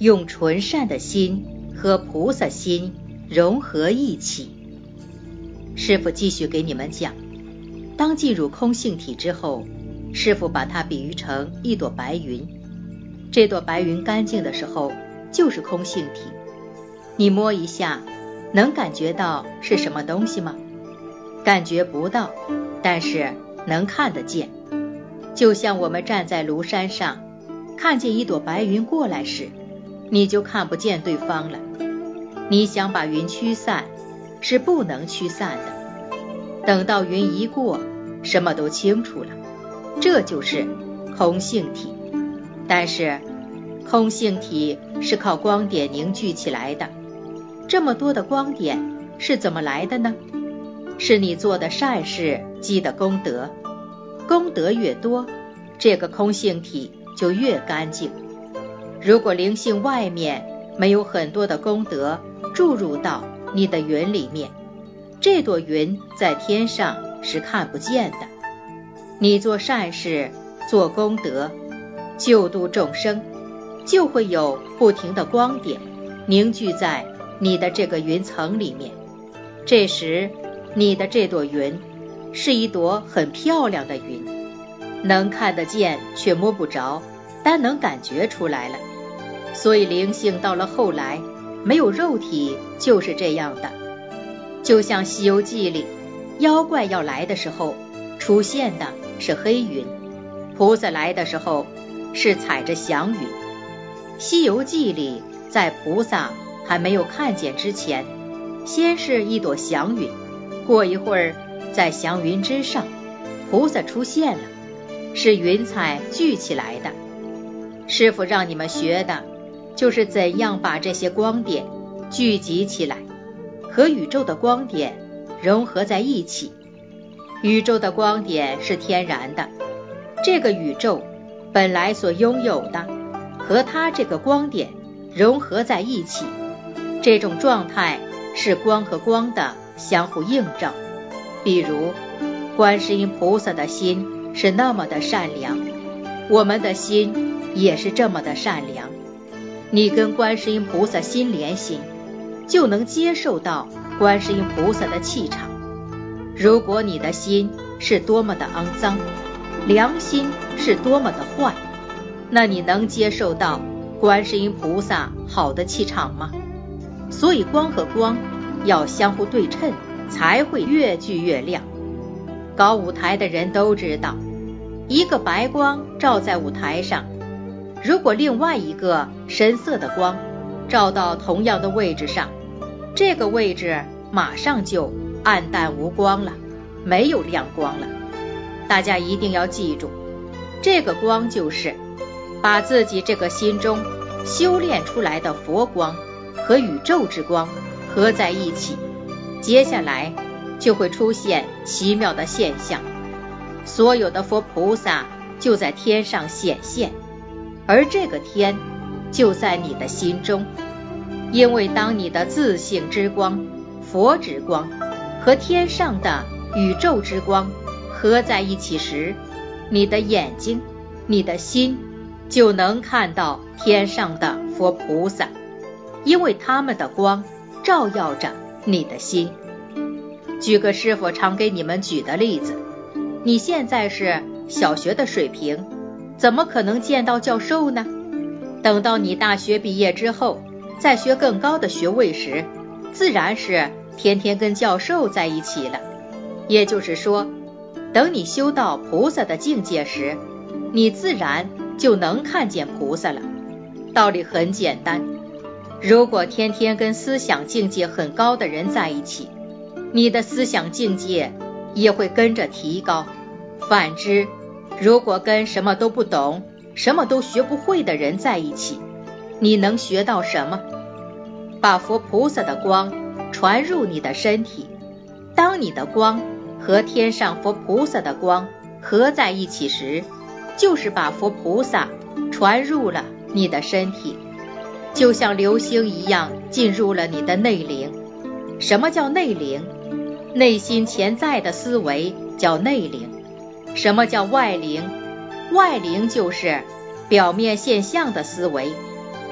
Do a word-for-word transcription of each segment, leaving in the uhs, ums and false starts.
用纯善的心和菩萨心融合一起。师父继续给你们讲，当进入空性体之后，师父把它比喻成一朵白云，这朵白云干净的时候就是空性体，你摸一下能感觉到是什么东西吗？感觉不到，但是能看得见。就像我们站在庐山上，看见一朵白云过来时，你就看不见对方了。你想把云驱散，是不能驱散的。等到云一过，什么都清楚了，这就是空性体。但是空性体是靠光点凝聚起来的，这么多的光点是怎么来的呢？是你做的善事积的功德，功德越多，这个空性体就越干净。如果灵性外面没有很多的功德注入到你的云里面，这朵云在天上是看不见的。你做善事，做功德，救度众生，就会有不停的光点凝聚在你的这个云层里面。这时你的这朵云是一朵很漂亮的云，能看得见却摸不着，但能感觉出来了。所以灵性到了后来没有肉体就是这样的。就像西游记里妖怪要来的时候出现的是黑云，菩萨来的时候是踩着祥云。西游记里在菩萨还没有看见之前，先是一朵祥云，过一会儿在祥云之上菩萨出现了，是云彩聚起来的。师父让你们学的就是怎样把这些光点聚集起来，和宇宙的光点融合在一起。宇宙的光点是天然的，这个宇宙本来所拥有的和它这个光点融合在一起，这种状态是光和光的相互映照。比如观世音菩萨的心是那么的善良，我们的心也是这么的善良。你跟观世音菩萨心连心，就能接受到观世音菩萨的气场。如果你的心是多么的肮脏，良心是多么的坏，那你能接受到观世音菩萨好的气场吗？所以光和光要相互对称，才会越聚越亮。搞舞台的人都知道，一个白光照在舞台上，如果另外一个深色的光照到同样的位置上，这个位置马上就暗淡无光了，没有亮光了。大家一定要记住，这个光就是把自己这个心中修炼出来的佛光和宇宙之光合在一起，接下来就会出现奇妙的现象。所有的佛菩萨就在天上显现，而这个天就在你的心中。因为当你的自性之光、佛之光和天上的宇宙之光合在一起时，你的眼睛、你的心就能看到天上的佛菩萨，因为他们的光照耀着你的心。举个师父常给你们举的例子，你现在是小学的水平，怎么可能见到教授呢？等到你大学毕业之后，再学更高的学位时，自然是天天跟教授在一起了。也就是说，等你修到菩萨的境界时，你自然就能看见菩萨了。道理很简单，如果天天跟思想境界很高的人在一起，你的思想境界也会跟着提高。反之，如果跟什么都不懂、什么都学不会的人在一起，你能学到什么？把佛菩萨的光传入你的身体，当你的光和天上佛菩萨的光合在一起时，就是把佛菩萨传入了你的身体，就像流星一样进入了你的内灵。什么叫内灵？内心潜在的思维叫内灵。什么叫外灵？外灵就是表面现象的思维。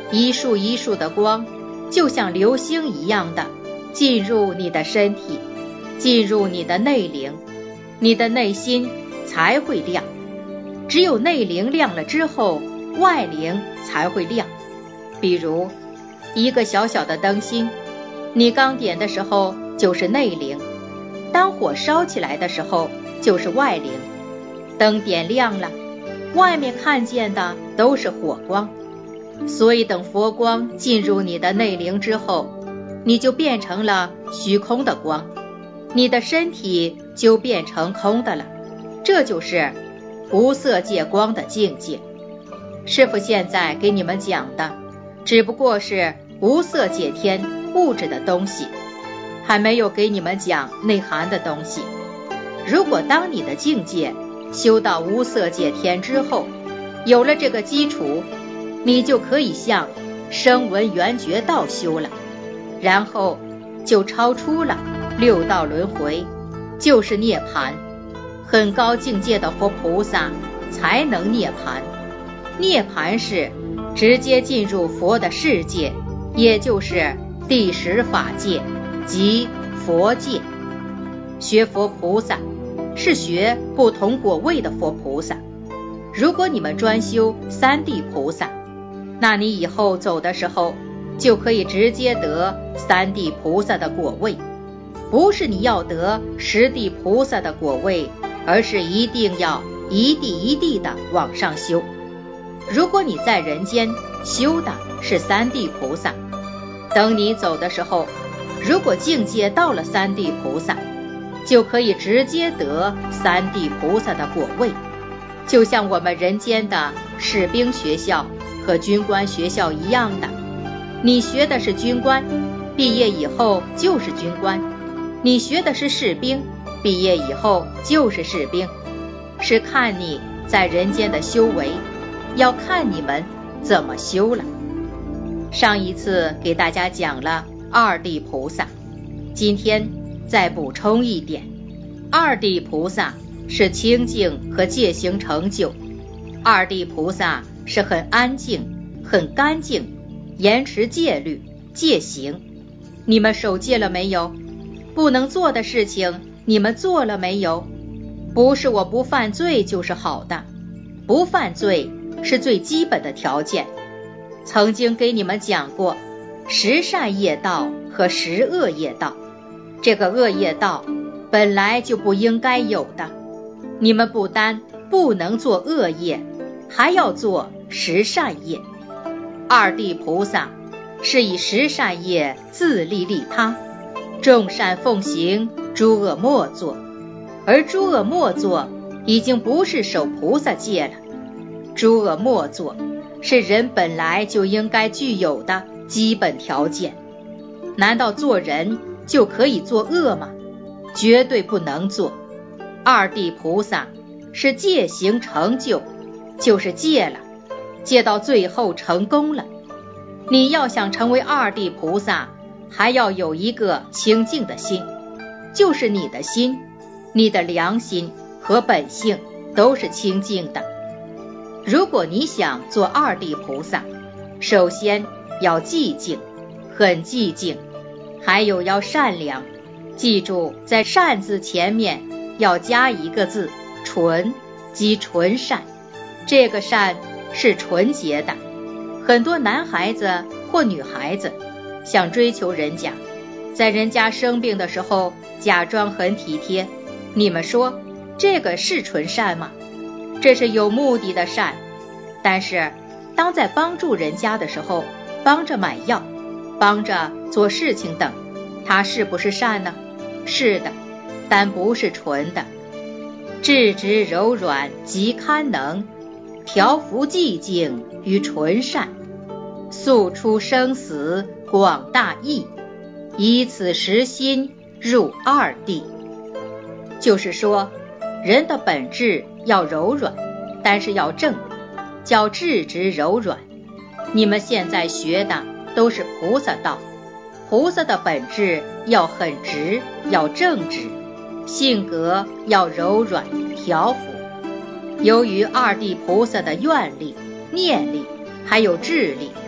一束一束的光，就像流星一样的进入你的身体，进入你的内灵，你的内心才会亮。只有内灵亮了之后，外灵才会亮。比如一个小小的灯芯，你刚点的时候就是内灵，当火烧起来的时候就是外灵。灯点亮了，外面看见的都是火光，所以等佛光进入你的内灵之后，你就变成了虚空的光，你的身体就变成空的了。这就是无色界光的境界。师父现在给你们讲的只不过是无色界天物质的东西，还没有给你们讲内涵的东西。如果当你的境界修到无色界天之后，有了这个基础，你就可以向声闻缘觉道修了，然后就超出了六道轮回，就是涅槃。很高境界的佛菩萨才能涅槃。涅槃是直接进入佛的世界，也就是第十法界即佛界。学佛菩萨是学不同果位的佛菩萨。如果你们专修三地菩萨，那你以后走的时候就可以直接得三地菩萨的果位。不是你要得十地菩萨的果位，而是一定要一地一地的往上修。如果你在人间修的是三地菩萨，等你走的时候，如果境界到了三地菩萨，就可以直接得三地菩萨的果位。就像我们人间的士兵学校和军官学校一样的，你学的是军官，毕业以后就是军官；你学的是士兵，毕业以后就是士兵。是看你在人间的修为，要看你们怎么修了。上一次给大家讲了二地菩萨，今天再补充一点，二地菩萨是清净和戒行成就。二地菩萨是很安静很干净，严持戒律戒行。你们守戒了没有？不能做的事情你们做了没有？不是我不犯罪就是好的，不犯罪是最基本的条件。曾经给你们讲过十善业道和十恶业道，这个恶业道本来就不应该有的，你们不单不能做恶业，还要做十善业。二地菩萨是以十善业自利利他，众善奉行，诸恶莫作。而诸恶莫作已经不是守菩萨戒了，诸恶莫作是人本来就应该具有的基本条件。难道做人就可以做恶吗？绝对不能做。二地菩萨是戒行成就，就是戒了，戒到最后成功了。你要想成为二地菩萨，还要有一个清净的心，就是你的心，你的良心和本性都是清净的。如果你想做二地菩萨，首先要寂静，很寂静，还有要善良。记住，在善字前面要加一个字，纯，即纯善。这个善是纯洁的。很多男孩子或女孩子想追求人家，在人家生病的时候假装很体贴，你们说这个是纯善吗？这是有目的的善。但是当在帮助人家的时候，帮着买药，帮着做事情等，他是不是善呢？是的，但不是纯的。质直柔软即堪能，调伏寂静于纯善，速出生死广大义，以此实心入二地。就是说，人的本质要柔软，但是要正，叫质直柔软。你们现在学的都是菩萨道，菩萨的本质要很直，要正直，性格要柔软调伏。由于二地菩萨的愿力、念力还有智力，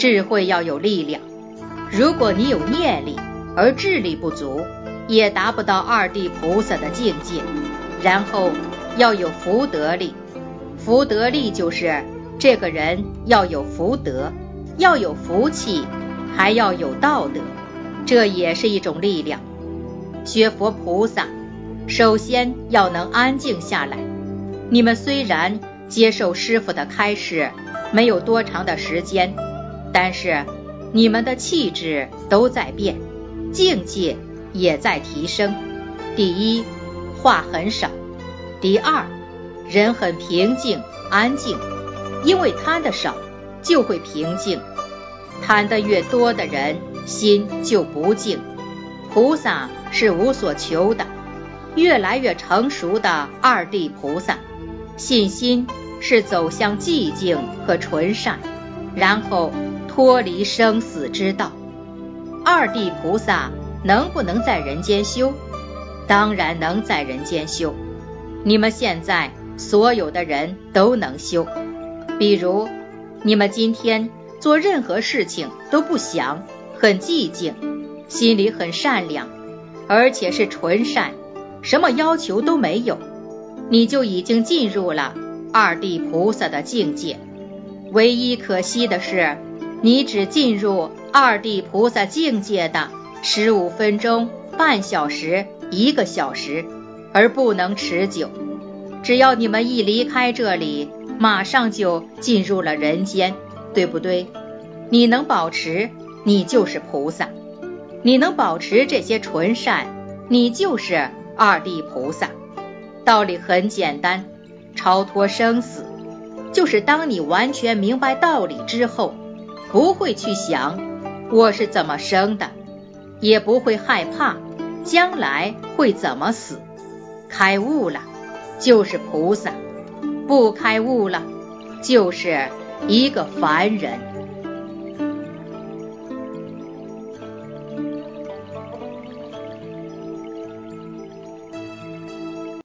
智慧要有力量。如果你有念力而智力不足，也达不到二地菩萨的境界。然后要有福德力，福德力就是这个人要有福德，要有福气，还要有道德，这也是一种力量。学佛菩萨首先要能安静下来。你们虽然接受师父的开示没有多长的时间，但是你们的气质都在变，境界也在提升。第一，话很少；第二，人很平静安静，因为贪的少就会平静，贪的越多的人心就不静。菩萨是无所求的，越来越成熟的二地菩萨，信心是走向寂静和纯善，然后脱离生死之道。二地菩萨能不能在人间修？当然能在人间修。你们现在所有的人都能修。比如你们今天做任何事情都不想，很寂静，心里很善良，而且是纯善，什么要求都没有，你就已经进入了二地菩萨的境界。唯一可惜的是，你只进入二地菩萨境界的十五分钟、半小时、一个小时，而不能持久。只要你们一离开这里，马上就进入了人间，对不对？你能保持，你就是菩萨；你能保持这些纯善，你就是二地菩萨。道理很简单，超脱生死，就是当你完全明白道理之后，不会去想我是怎么生的，也不会害怕将来会怎么死。开悟了就是菩萨，不开悟了就是一个凡人。